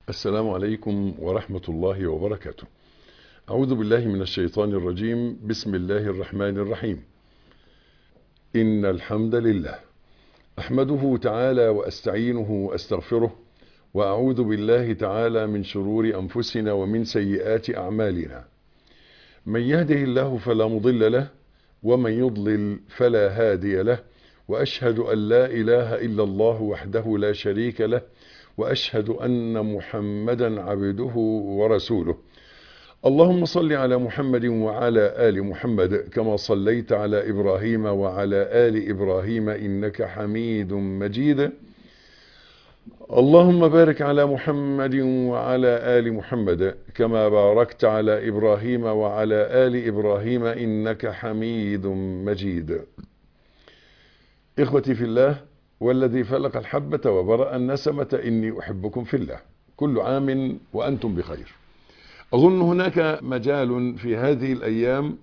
السلام عليكم ورحمة الله وبركاته. أعوذ بالله من الشيطان الرجيم. بسم الله الرحمن الرحيم. إن الحمد لله أحمده تعالى وأستعينه وأستغفره، وأعوذ بالله تعالى من شرور أنفسنا ومن سيئات أعمالنا. من يهده الله فلا مضل له، ومن يضلل فلا هادي له، وأشهد أن لا إله إلا الله وحده لا شريك له، وأشهد أن محمدا عبده ورسوله. اللهم صل على محمد وعلى آل محمد كما صليت على إبراهيم وعلى آل إبراهيم إنك حميد مجيد. اللهم بارك على محمد وعلى آل محمد كما باركت على إبراهيم وعلى آل إبراهيم إنك حميد مجيد. إخوتي في الله، والذي فلق الحبة وبرأ النسمة، إني أحبكم في الله. كل عام وأنتم بخير. أظن هناك مجال في هذه الأيام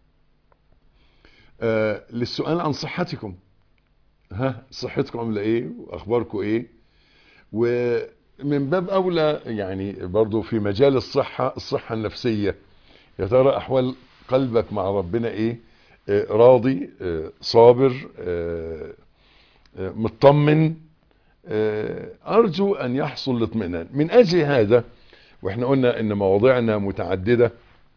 للسؤال عن صحتكم. صحتكم عاملة إيه وأخباركم إيه؟ ومن باب أولى يعني برضو في مجال الصحة النفسية، يا ترى أحوال قلبك مع ربنا إيه؟ راضي، صابر، مطمن؟ أرجو أن يحصل الاطمئنان. من أجل هذا، وإحنا قلنا إن مواضيعنا متعددة،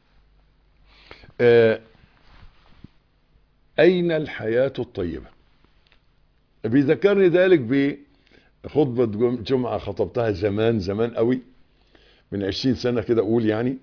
أين الحياة الطيبة؟ بيذكرني ذلك بخطبة جمعة خطبتها زمان قوي، من 20 سنة كده أقول يعني.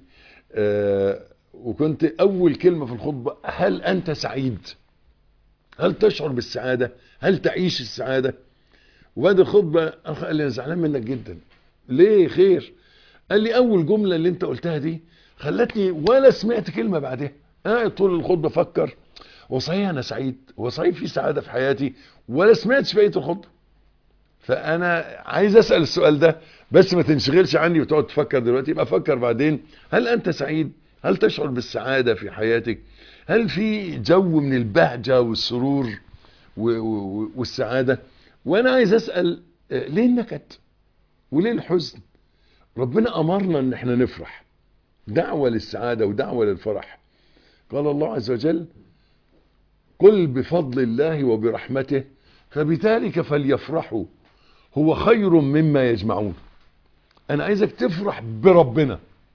وكنت أول كلمة في الخطبة: هل أنت سعيد؟ هل تشعر بالسعادة؟ هل تعيش السعادة؟ وبعد الخطبة أخ قال لي: أنا زعلان منك جدا. ليه؟ خير. قال لي: أول جملة اللي أنت قلتها دي خلتني ولا سمعت كلمة بعدها. طول الخطبة فكر: وصحيح أنا سعيد، وصحيح في سعادة في حياتي، ولا سمعتش بقية الخطبة. فأنا عايز أسأل السؤال ده، بس ما تنشغلش عني وتقعد تفكر دلوقتي، يبقى فكر بعدين. هل أنت سعيد؟ هل تشعر بالسعادة في حياتك؟ هل في جو من البهجة والسرور والسعادة؟ وأنا عايز أسأل: ليه النكد وليه الحزن؟ ربنا أمرنا إن احنا نفرح، دعوة للسعادة ودعوة للفرح. قال الله عز وجل: قل بفضل الله وبرحمته فبذلك فليفرحوا هو خير مما يجمعون. أنا عايزك تفرح بربنا.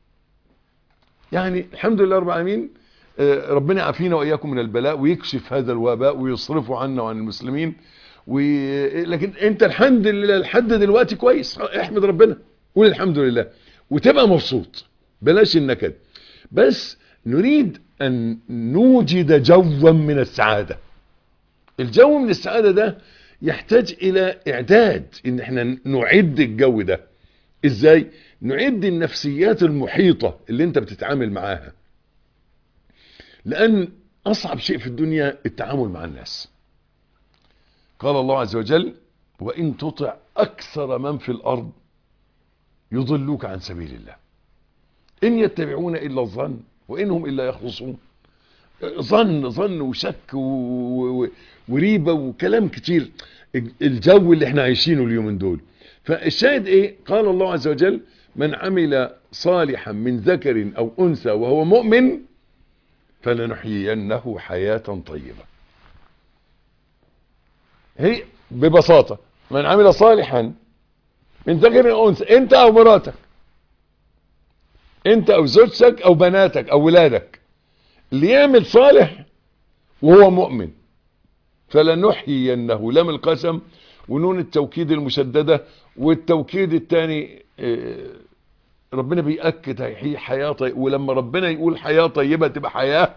يعني الحمد لله رب العالمين، ربنا يعافينا وإياكم من البلاء ويكشف هذا الوباء ويصرفه عنا وعن المسلمين. لكن أنت الحمد لله لحد دلوقتي كويس، احمد ربنا، قول الحمد لله وتبقى مبسوط. بلاش النكد. بس نريد أن نوجد جوا من السعادة. الجو من السعادة ده يحتاج إلى إعداد، إن احنا نعد الجو ده. إزاي؟ نعد النفسيات المحيطة اللي انت بتتعامل معاها، لأن أصعب شيء في الدنيا التعامل مع الناس. قال الله عز وجل: وإن تطع أكثر من في الأرض يضلوك عن سبيل الله إن يتبعون إلا الظن وإنهم إلا يخرصون. ظن وشك وريبة وكلام كتير، الجو اللي احنا عايشينه اليومين دول. فالشاهد ايه؟ قال الله عز وجل: من عمل صالحا من ذكر أو أنثى وهو مؤمن فلنحيينه حياة طيبة. هي ببساطة: من عمل صالحا من ذكر أو أنثى، انت او مراتك، انت او زوجتك او بناتك او ولادك، اللي يعمل صالح وهو مؤمن فلنحيينه، لام القسم ونون التوكيد المشددة، والتوكيد الثاني ربنا بيأكد هيحيي حياة طيبة. ولما ربنا يقول حياة طيبة تبقى حياة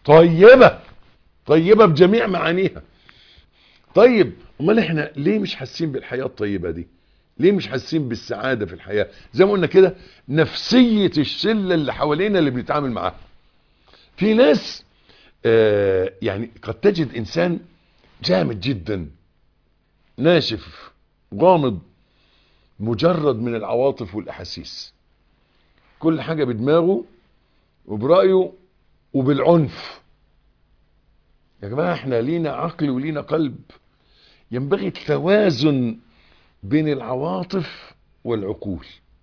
طيبة بجميع معانيها. طيب امال احنا ليه مش حاسين بالحياة الطيبة دي؟ ليه مش حاسين بالسعادة في الحياة؟ زي ما قلنا كده، نفسية الشلة اللي حوالينا اللي بنتعامل معاها. في ناس يعني قد تجد انسان جامد جدا، ناشف، غامض، مجرد من العواطف والاحاسيس، كل حاجة بدماغه وبرأيه وبالعنف. يا جماعة احنا لينا عقل ولينا قلب. ينبغي التوازن بين العواطف والعقول.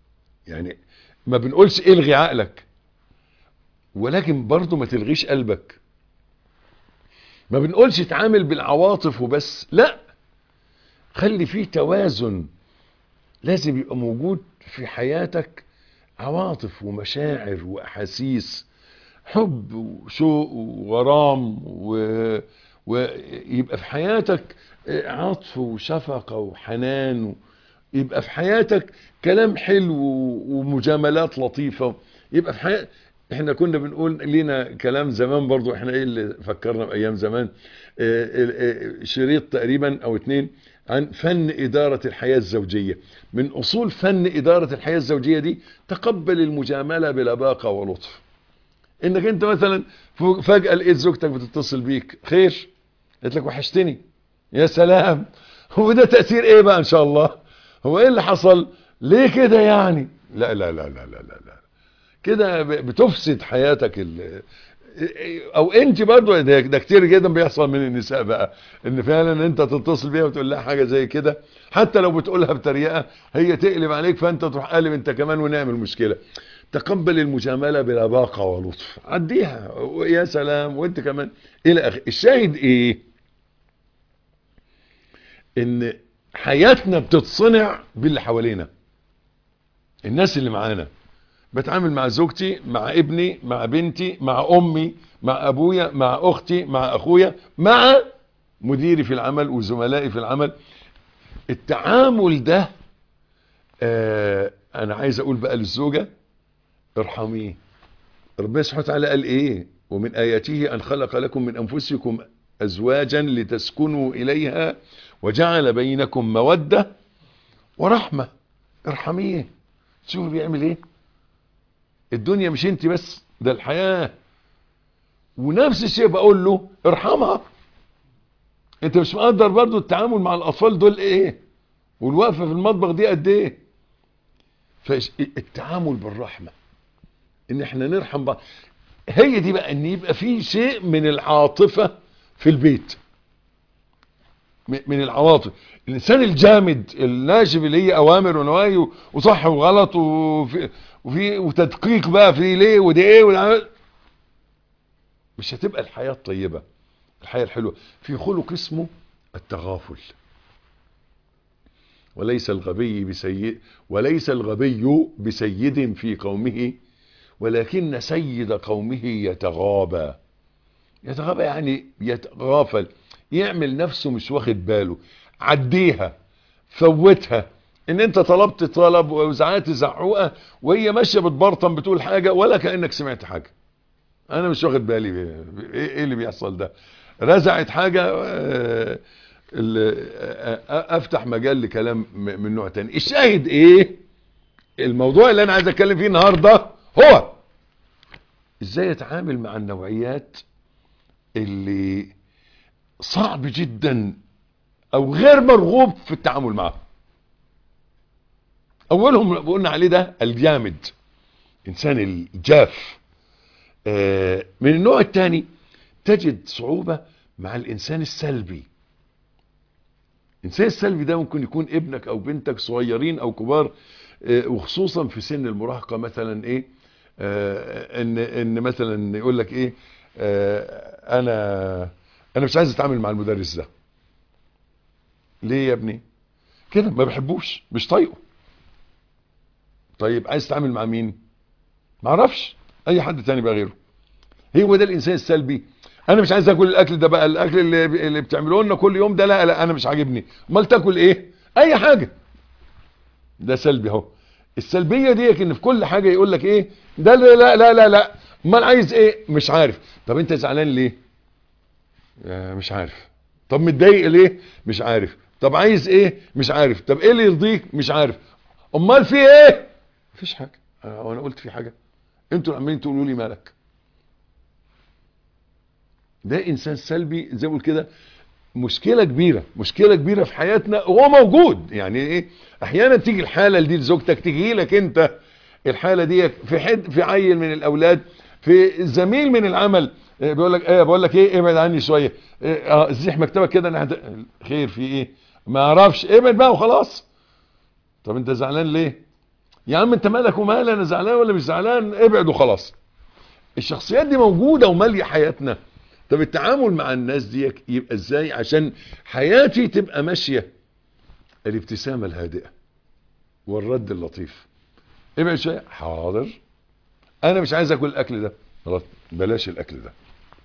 يعني ما بنقولش الغي عقلك، ولكن برضو ما تلغيش قلبك. ما بنقولش اتعامل بالعواطف وبس، لا، خلي فيه توازن. لازم يبقى موجود في حياتك عواطف ومشاعر واحاسيس، حب وشوق وغرام ويبقى في حياتك عطف وشفقة وحنان، يبقى في حياتك كلام حلو ومجاملات لطيفة، يبقى في حياتك. احنا كنا بنقول لنا كلام زمان برضو، احنا ايه اللي فكرنا بايام زمان، شريط تقريبا او 2 عن فن ادارة الحياة الزوجية. من اصول فن ادارة الحياة الزوجية دي تقبل المجاملة بلباقة ولطف. انك انت مثلا فجأة لقيت زوجتك بتتصل بيك، خير؟ قلت لك وحشتني. يا سلام، هو ده تأثير ايه بقى ان شاء الله؟ هو ايه اللي حصل؟ ليه كده يعني؟ لا لا لا لا لا لا, لا. كده بتفسد حياتك او انت برضو. ده كتير جدا بيحصل من النساء بقى، ان فعلا انت تتصل بيها وتقول لها حاجة زي كده، حتى لو بتقولها بطريقة هي تقلب عليك، فانت تروح قالب انت كمان ونعمل مشكلة. تقبل المجاملة بلباقة ولطف، عديها يا سلام وانت كمان الى اخر. الشاهد ايه؟ ان حياتنا بتتصنع باللي حوالينا، الناس اللي معانا. بتعامل مع زوجتي، مع ابني، مع بنتي، مع امي، مع ابويا، مع اختي، مع اخويا، مع مديري في العمل وزملائي في العمل. التعامل ده انا عايز اقول بقى للزوجة ارحميه. ربنا سبحانه وتعالى قال ايه؟ ومن اياته ان خلق لكم من انفسكم ازواجا لتسكنوا اليها وجعل بينكم مودة ورحمة. ارحميه، شوف بيعمل ايه. الدنيا مش انت بس، ده الحياة. ونفس الشيء بقول له ارحمها. انت مش مقدر برضو التعامل مع الاطفال دول ايه، والوقفة في المطبخ دي قد ايه. فالتعامل بالرحمة، ان احنا نرحم بعض، هي دي بقى، ان يبقى في شيء من العاطفة في البيت، من العواطف. الانسان الجامد الناشف اللي هي اوامر ونواهي وصح وغلط وفي وتدقيق بقى في ليه ودي ايه مش هتبقى الحياة الطيبة، الحياة الحلوة. في خلق اسمه التغافل. وليس الغبي بسيد في قومه، ولكن سيد قومه يتغابى. يتغابى يعني يتغافل، يعمل نفسه مش واخد باله. عديها، فوتها. ان انت طلبت طلب وزعقت زعوقه وهي ماشيه بتبرطم بتقول حاجه ولا كانك سمعت حاجه. انا مش واخد بالي ايه اللي بيحصل ده. رزعت حاجه، افتح مجال لكلام من نوع تاني. الشاهد ايه؟ الموضوع اللي انا عايز اتكلم فيه النهارده هو ازاي اتعامل مع النوعيات اللي صعب جدا او غير مرغوب في التعامل معه. اولهم قلنا عليه ده الجامد، انسان الجاف. من النوع الثاني تجد صعوبة مع الانسان السلبي. الانسان السلبي ده ممكن يكون ابنك او بنتك، صغيرين او كبار، وخصوصا في سن المراهقة. مثلا ايه، ان مثلا يقول لك ايه، انا مش عايز اتعامل مع المدرس ده. ليه يا ابني كده؟ ما بحبوش، مش طايقه. طيب عايز تتعامل مع مين؟ ما اعرفش، اي حد تاني بقى غيره. هو ده الانسان السلبي. انا مش عايز اكل الاكل ده بقى، الاكل اللي بتعملوه لنا كل يوم ده، لا لا انا مش عاجبني. امال تاكل ايه؟ اي حاجه. ده سلبي اهو. السلبيه دي ان في كل حاجه يقول لك ايه ده، لا لا لا لا لا. امال عايز ايه؟ مش عارف. طب انت زعلان ليه؟ مش عارف. طب متضايق ليه؟ مش عارف. طب عايز ايه؟ مش عارف. طب ايه اللي يرضيك؟ مش عارف. امال في ايه؟ مفيش حاجه. وانا قلت في حاجه؟ انتوا عمالين تقولوا لي مالك. ده انسان سلبي زي ما بقول كده. مشكله كبيره، مشكله كبيره في حياتنا. هو موجود يعني ايه، احيانا تيجي الحاله دي لزوجتك، تيجي لك انت الحاله دي في عيل من الاولاد، في زميل من العمل، بقول لك ايه، ابعد عني شويه. زيح مكتبك كده، انا خير في ايه؟ ما اعرفش، ابعد بقى وخلاص. طب انت زعلان ليه؟ يا عم انت مالك ومال، انا زعلان ولا مش زعلان، ابعد وخلاص. الشخصيات دي موجودة ومالية حياتنا. طب التعامل مع الناس دي يبقى ازاي عشان حياتي تبقى ماشية؟ الابتسامة الهادئة والرد اللطيف. ابعد شوية، حاضر انا مش عايز اكل الاكل ده، خلاص بلاش الاكل ده،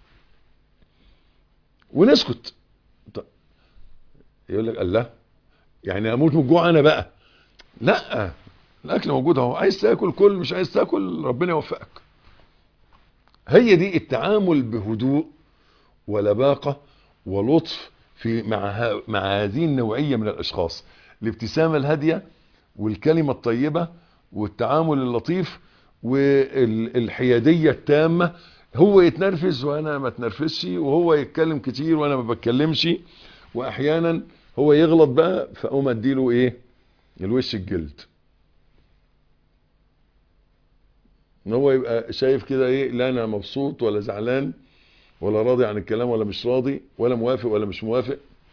ونسكت. طب يقول لك الله، يعني اموت من الجوع انا بقى؟ لا، الاكل موجود اهو، عايز تاكل كل، مش عايز تاكل ربنا يوفقك. هي دي التعامل بهدوء ولباقة ولطف في مع هذه النوعية من الاشخاص. الابتسامة الهادية والكلمة الطيبة والتعامل اللطيف والحيادية التامة. هو يتنرفز وانا ما اتنرفزش، وهو يتكلم كتير وانا ما بتكلمش، واحيانا هو يغلط بقى فاقوم اديله ايه؟ الوش الجلد. ان هو يبقى شايف كده ايه، لا انا مبسوط ولا زعلان ولا راضي عن الكلام ولا مش راضي ولا موافق ولا مش موافق،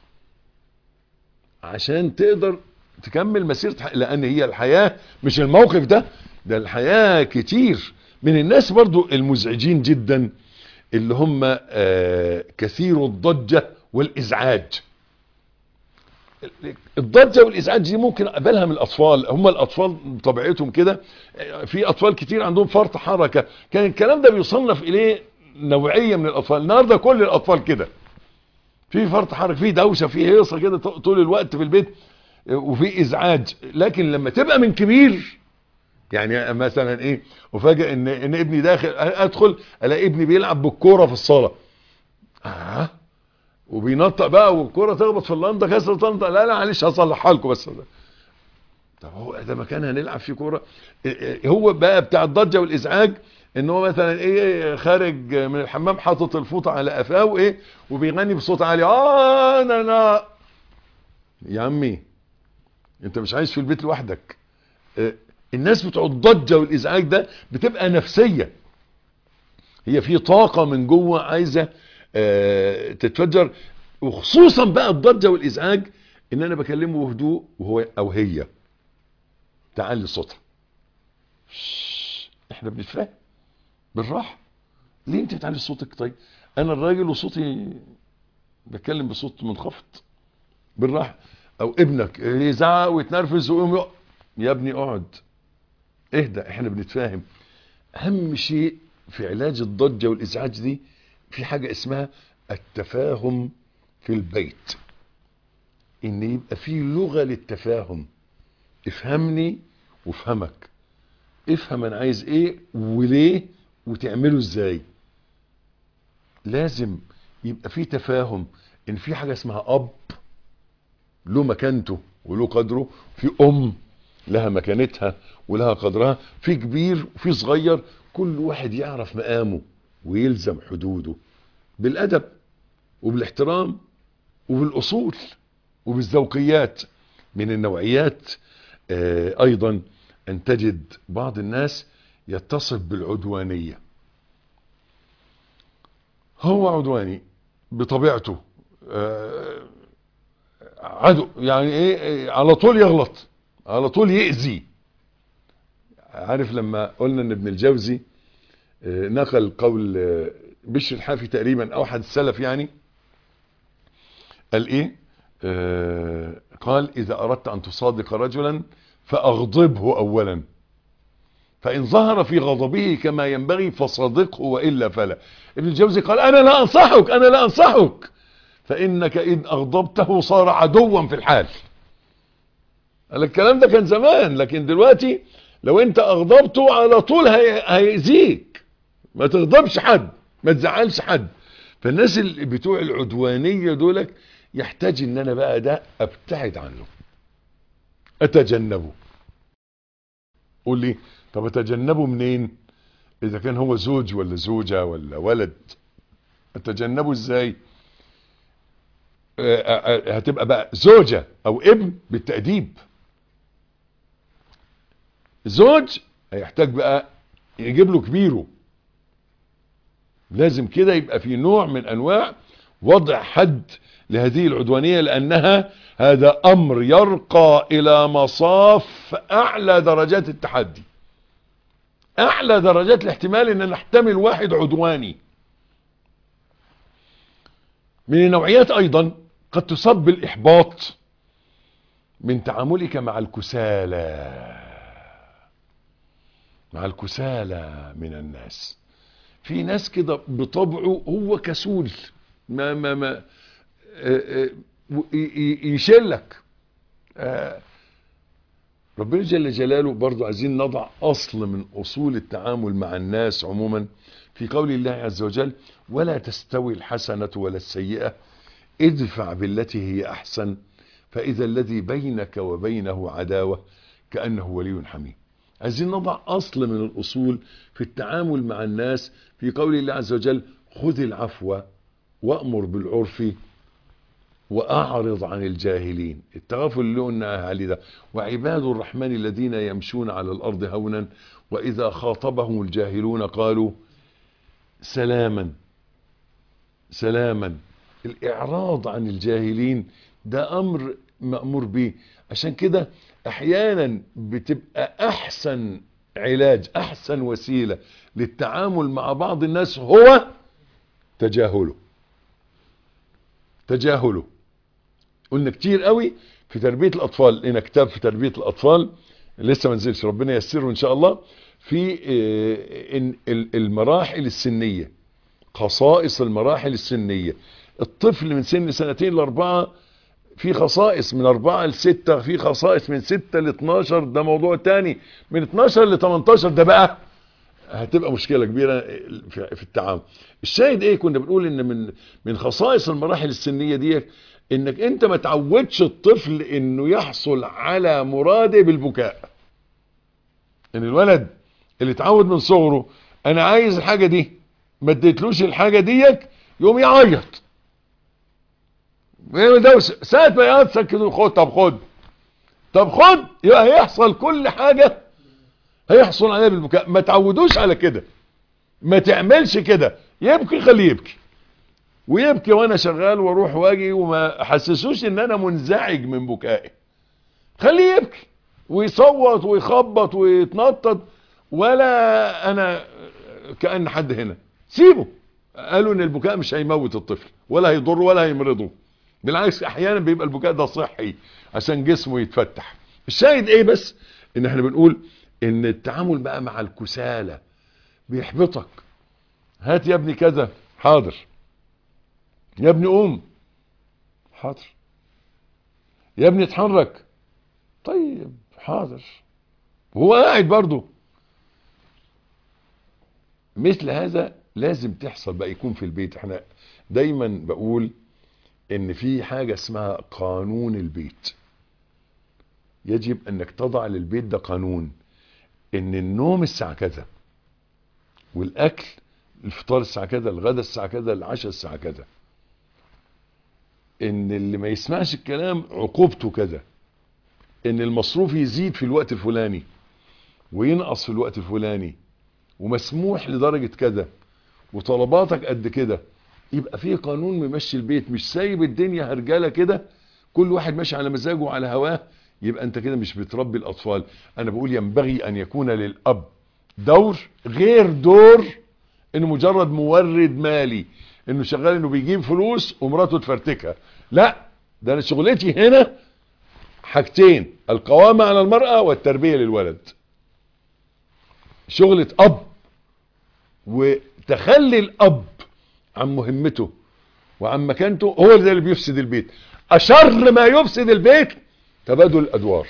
عشان تقدر تكمل مسيرة. لان هي الحياة مش الموقف ده الحياة. كتير من الناس برضو المزعجين جدا اللي هم كثير الضجة والازعاج. الضجة والازعاج دي ممكن اقبلها من الاطفال، هم الاطفال طبيعتهم كده. في اطفال كتير عندهم فرط حركة، كان الكلام ده بيصنف اليه نوعية من الاطفال. النهاردة كل الاطفال كده، في فرط حركة، في دوشة، في هيصة كده طول الوقت في البيت، وفي ازعاج. لكن لما تبقى من كبير، يعني مثلا ايه، وفاجئ ان ابني داخل، ادخل الاقي ابني بيلعب بالكوره في الصاله، وبينطق بقى والكوره تخبط في اللنده كسر طنطا، لا معلش هصلحها لكم بس. طب هو ده مكان هنلعب فيه كوره؟ هو بقى بتاع الضجه والازعاج ان هو مثلا ايه، خارج من الحمام حاطط الفوطه على قفاه وايه، وبيغني بصوت عالي، انا يا عمي انت مش عايش في البيت لوحدك. الناس بتوع الضجه والازعاج ده بتبقى نفسيه، هي في طاقه من جوه عايزه تتفجر. وخصوصا بقى الضجه والازعاج ان انا بكلمه بهدوء وهو او هي تعلي صوتها، احنا بنتفاهم بالراحه. ليه انت بتعلي صوتك؟ طيب انا الراجل وصوتي بتكلم بصوت منخفض، بالراحه. او ابنك يزعق ويتنرفز ويقوم يا ابني اقعد اهدى، احنا بنتفاهم. اهم شيء في علاج الضجة والازعاج دي في حاجة اسمها التفاهم في البيت، ان يبقى في لغة للتفاهم. افهمني وافهمك، افهم انا عايز ايه وليه وتعمله ازاي. لازم يبقى في تفاهم ان في حاجة اسمها اب له مكانته وله قدره، في ام لها مكانتها ولها قدرها، في كبير وفي صغير، كل واحد يعرف مقامه ويلزم حدوده بالادب وبالاحترام وبالاصول وبالذوقيات. من النوعيات ايضا ان تجد بعض الناس يتصف بالعدوانية. هو عدواني بطبيعته، عدو، يعني ايه، على طول يغلط، على طول يأذي. عارف لما قلنا ان ابن الجوزي نقل قول بشر الحافي تقريبا او احد السلف، يعني قال ايه؟ قال اذا اردت ان تصادق رجلا فاغضبه اولا، فان ظهر في غضبه كما ينبغي فصادقه والا فلا. ابن الجوزي قال انا لا انصحك، انا لا انصحك، فانك ان اغضبته صار عدوا في الحال. قال الكلام ده كان زمان، لكن دلوقتي لو انت اغضبته على طول هيأذيك. ما تغضبش حد، ما تزعلش حد. فالناس اللي بتوع العدوانية دولك يحتاج ان انا بقى ده ابتعد عنه، اتجنبه. قول لي طب اتجنبه منين؟ اذا كان هو زوج ولا زوجة ولا ولد، اتجنبه ازاي؟ هتبقى بقى زوجة او ابن بالتأديب. زوج هيحتاج بقى يجيب له كبيره، لازم كده يبقى في نوع من انواع وضع حد لهذه العدوانية، لأنها هذا أمر يرقى إلى مصاف أعلى درجات التحدي، أعلى درجات الاحتمال أن نحتمل واحد عدواني. من النوعيات أيضا قد تصاب بالإحباط من تعاملك مع الكسالى، مع الكسالى من الناس. في ناس كده بطبعه هو كسول، ما يشلك. ربنا جل جلاله برضو عايزين نضع أصل من أصول التعامل مع الناس عموما في قول الله عز وجل: ولا تستوي الحسنة ولا السيئة ادفع بالتي هي أحسن فإذا الذي بينك وبينه عداوة كأنه ولي حميم. عايزين نضع أصل من الأصول في التعامل مع الناس في قول الله عز وجل: خذ العفو وأمر بالعرف وأعرض عن الجاهلين. التغافل اللي قلنا عليه ده: وعباد الرحمن الذين يمشون على الأرض هونا وإذا خاطبهم الجاهلون قالوا سلاما سلاما. الإعراض عن الجاهلين ده أمر مأمور به. عشان كده أحيانا بتبقى أحسن علاج، أحسن وسيلة للتعامل مع بعض الناس هو تجاهله. قلنا كتير قوي في تربية الأطفال، لنا كتاب في تربية الأطفال لسه ما نزلش، ربنا ييسره إن شاء الله، في المراحل السنية، خصائص المراحل السنية. الطفل من سن 2 ل4 في خصائص، من 4 ل6 في خصائص، من 6 ل12 ده موضوع تاني، من 12 ل18 ده بقى هتبقى مشكلة كبيرة في التعامل. الشاهد ايه؟ كنا بنقول ان من خصائص المراحل السنية دي انك انت ما تعودش الطفل انه يحصل على مراده بالبكاء. ان الولد اللي اتعود من صغره انا عايز الحاجة دي، ما اديتلوش الحاجة ديك يقوم يعيط، ساعة ما يقعد سكت، خد طب خد، يبقى هيحصل كل حاجة هيحصل عليها بالبكاء. ما تعودوش على كده، ما تعملش كده. يبكي خليه يبكي، ويبكي وانا شغال واروح واجي، وما حسسوش ان انا منزعج من بكائي. خليه يبكي ويصوت ويخبط ويتنطط ولا انا كأن حد هنا. سيبه. قالوا ان البكاء مش هيموت الطفل ولا هيضره ولا هيمرضه، بالعكس احيانا بيبقى البكاء ده صحي عشان جسمه يتفتح. الشاهد ايه بس؟ ان احنا بنقول ان التعامل بقى مع الكسالى بيحبطك. هات يا ابني كذا، حاضر. يا ابني قوم، حاضر. يا ابني اتحرك، طيب حاضر. وهو قاعد برضه. مثل هذا لازم تحصل بقى، يكون في البيت. احنا دايما بقول ان في حاجة اسمها قانون البيت. يجب انك تضع للبيت ده قانون، ان النوم الساعة كذا، والاكل الفطار الساعة كذا، الغداء الساعة كذا، العشاء الساعة كذا. ان اللي ما يسمعش الكلام عقوبته كذا. ان المصروف يزيد في الوقت الفلاني وينقص في الوقت الفلاني، ومسموح لدرجة كذا، وطلباتك قد كده. يبقى فيه قانون ممشي البيت، مش سايب الدنيا هرجالة كده كل واحد ماشي على مزاجه وعلى هواه. يبقى انت كده مش بتربي الاطفال. انا بقول ينبغي ان يكون للاب دور غير دور انه مجرد مورد مالي، انه شغال انه بيجيب فلوس ومراته تفرتكها. لا، ده انا شغلتي هنا حاجتين: القوامة على المرأة والتربية للولد. شغلة اب، وتخلي الاب عن مهمته وعن مكانته هو ده اللي بيفسد البيت. اشر ما يفسد البيت تبادل الادوار.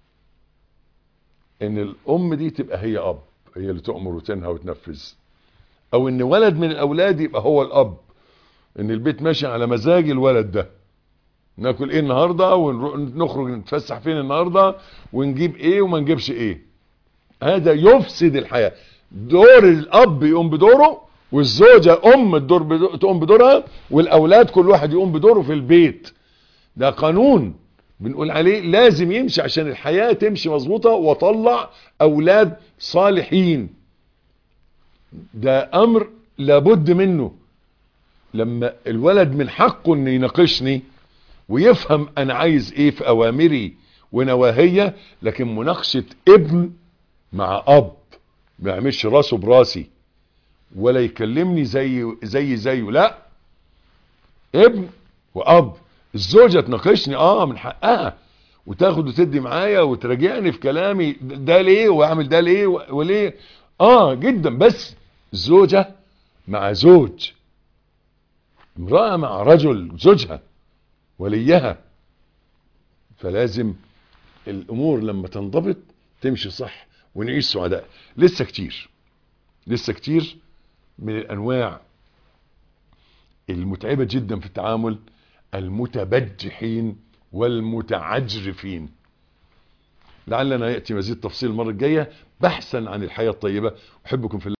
ان الام دي تبقى هي اب، هي اللي تؤمر وتنهى وتنفذ، او ان ولد من الاولاد يبقى هو الاب، ان البيت ماشي على مزاج الولد ده. ناكل ايه النهارده، ونخرج نتفسح فين النهارده، ونجيب ايه وما نجيبش ايه. هذا يفسد الحياة. دور الاب يقوم بدوره، والزوجة تقوم بدورها، والاولاد كل واحد يقوم بدوره في البيت. ده قانون بنقول عليه لازم يمشي عشان الحياة تمشي مظبوطة وطلع اولاد صالحين. ده امر لابد منه. لما الولد من حقه انه يناقشني ويفهم انا عايز ايه في اوامري ونواهيه. لكن مناقشة ابن مع اب ما يعملش راسه براسي ولا يكلمني زيه، لا، ابن واب. الزوجة تناقشني من حقها وتاخد وتدي معايا وتراجعني في كلامي، ده ليه واعمل ده ليه وليه، جدا. بس زوجة مع زوج، امرأة مع رجل زوجها وليها، فلازم الامور لما تنضبط تمشي صح ونعيش سعداء. لسه كتير من الانواع المتعبة جدا في التعامل، المتبجحين والمتعجرفين. لعلنا يأتي مزيد تفصيل المرة الجاية بحثا عن الحياة الطيبة. أحبكم في الله.